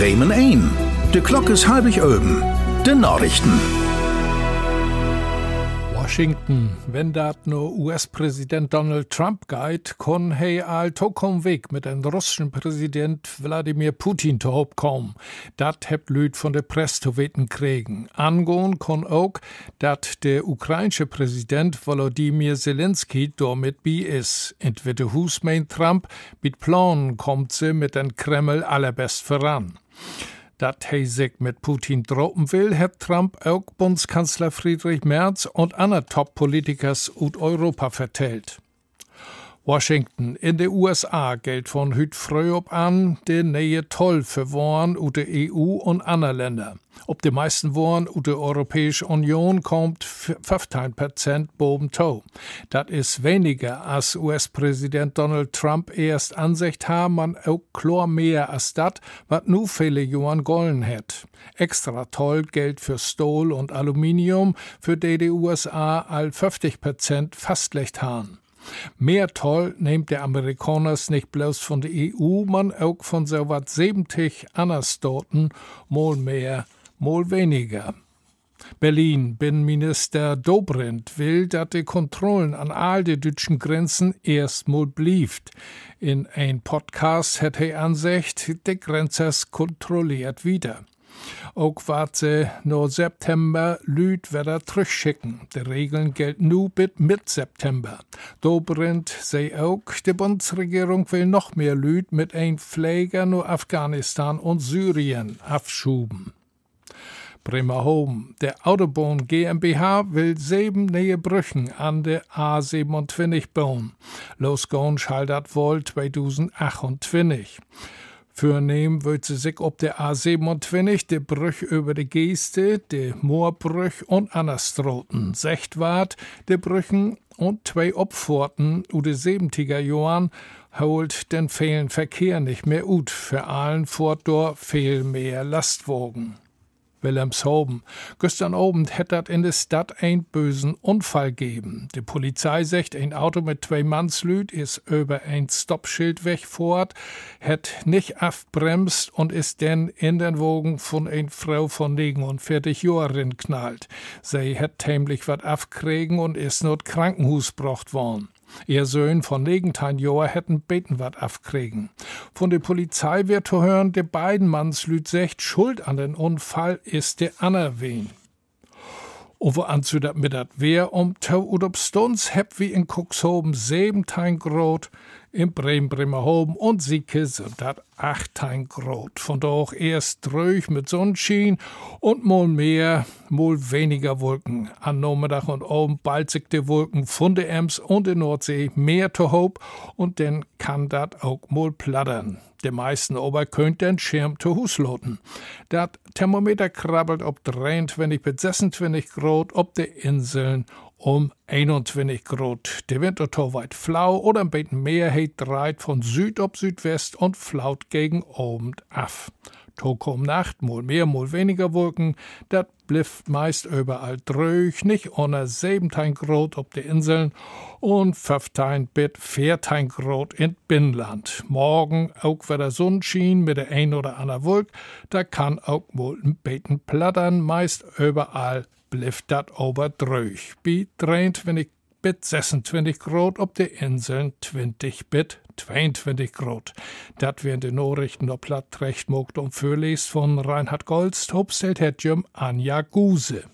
Bremen 1. De Klok is halbig oben. De Nachrichten. Washington. Wenn dat nur US-Präsident Donald Trump geht, kann he all tokom Weg mit dem russischen Präsident Wladimir Putin to hoop kommen. Dat hebt Lüd von der Presse zu weten kriegen. Angehen kann auch, dat der ukrainische Präsident Volodymyr Zelensky damit bi is. In Witte Hus meint Trump, mit Planen kommt sie mit den Kreml allerbest voran. Dat he sich mit Putin droppen will, hat Trump auch Bundeskanzler Friedrich Merz und andere Top-Politikers aus Europa vertellt. Washington. In den USA gilt von hüt früh ob an der neue Toll für Waren aus der EU und anderen Länder. Ob die meisten Waren aus der Europäischen Union kommt 15% boben to. Das ist weniger, als US-Präsident Donald Trump erst Ansicht haben, man auch klar mehr als das, was nu viele Jahren gollen hat. Extra toll gilt für Stahl und Aluminium, für die USA all 50% fastlegt haben. Mehr toll nimmt der Amerikaners nicht bloß von der EU, man auch von so wat 70 anderen Staaten, mal mehr, mal weniger. Berlin, Binnenminister Dobrindt will, dass die Kontrollen an all die deutschen Grenzen erstmal blieft. In ein Podcast hat er Ansicht, die Grenzers kontrolliert wieder. Auch wat sie no September Lüd wieder zurückschicken. Die Regeln gelten nu bis mit September. Dobrindt sei auch, die Bundesregierung will noch mehr Lüd mit ein Pfleger nur Afghanistan und Syrien abschuben. Bremerhoven. Der Autobahn GmbH will 7 neue Brüchen an der A27 bauen. Losgehen schall dat wohl 2028. Fürnehmen wird sie sich ob der A27 die Brüch über die Geeste, die Moorbrüch und Anastroten, Sechtwart, die Brüchen und 2 Opforten u de 70er Jahren holt den fehlen Verkehr nicht mehr ut. Für allen Fortdor fehl mehr Lastwagen. Wilhelmshoven. Gestern Abend hätt dat in der Stadt ein bösen Unfall geben. Die Polizei sagt, ein Auto mit 2 Mannslüd ist über ein Stoppschild wegfort, hätt nicht abbremst und ist denn in den Wogen von ein Frau von 49 Jahren knallt. Sie hätt tämlich wat abkriegen und ist not Krankenhus brocht worden. Ihr Söhn von 19 Jahren hätten beten wat afkriegen. Von der Polizei wird zu hören, die beiden Mannslüd sagt, Schuld an den Unfall ist der Anerwen. Und wo an zu dat mit dat Wehr oder ob Stunds heb wie in Cuxhaven 17 Grad, in Bremerhoven und Sieke sind dat 18 Grad. Von da auch erst dröch mit Sonnenschein und mal mehr, mal weniger Wolken. An Nachmittag und Abend bald sich die Wolken von der Ems und der Nordsee mehr zu hob und dann kann dat auch mal plattern. Die meisten aber könnt den Schirm zu Hus loten. Dat Thermometer krabbelt ob 23 bis 26 Grad, ob de Inseln um 21 Grad. Der Wind ist weit flau oder ein bisschen mehr dreht von Süd ob Südwest und flaut gegen Abend af. Tag um Nacht, mal mehr, mal weniger Wolken, dat blifft meist überall dröch, nicht unter 17 Grad ob die Inseln und 15 bis 14 Grad in Binnenland. Morgen auch wieder Sonnenschein mit der ein oder anderen Wolk, da kann auch wohl ein bisschen plattern, meist überall blifft dat oberdröch. Bi 23 bis 26 Grad, ob die Inseln 20 bis 22 Grad. Dat wären die Nachrichten der Platt recht mogt und vorlest von Reinhard Golst, Hopstedt hat Anja Guse.